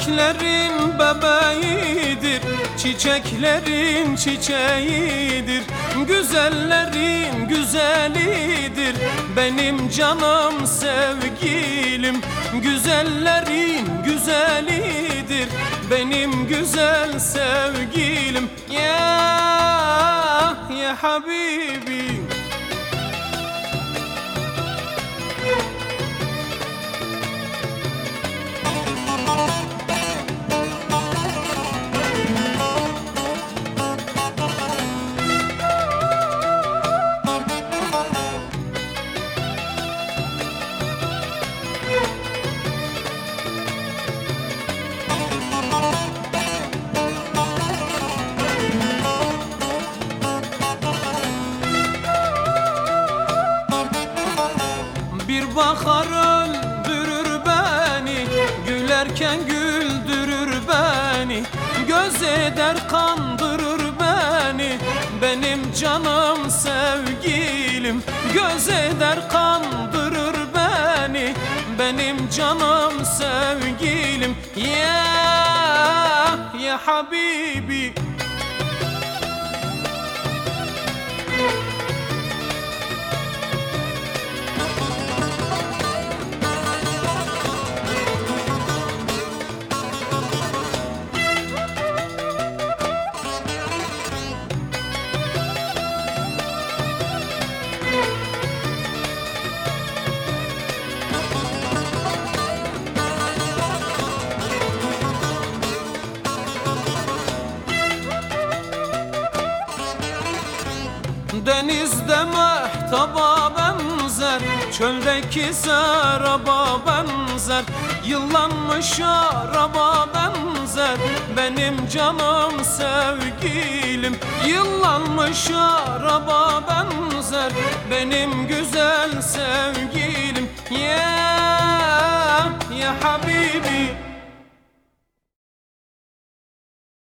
Bebeklerin bebeğidir, çiçeklerin çiçeğidir, güzellerin güzelidir, benim canım sevgilim. Güzellerin güzelidir, benim güzel sevgilim. Ya Habibi. Bir bakar öldürür beni, gülerken güldürür beni, göz eder kandırır beni, benim canım sevgilim. Göz eder kandırır beni, benim canım sevgilim. Ya Habibi. Denizde mehtaba benzer, çöldeki seraba benzer, yıllanmış şaraba benzer, benim canım sevgilim. Yıllanmış şaraba benzer, benim güzel sevgilim. Ya Habibi.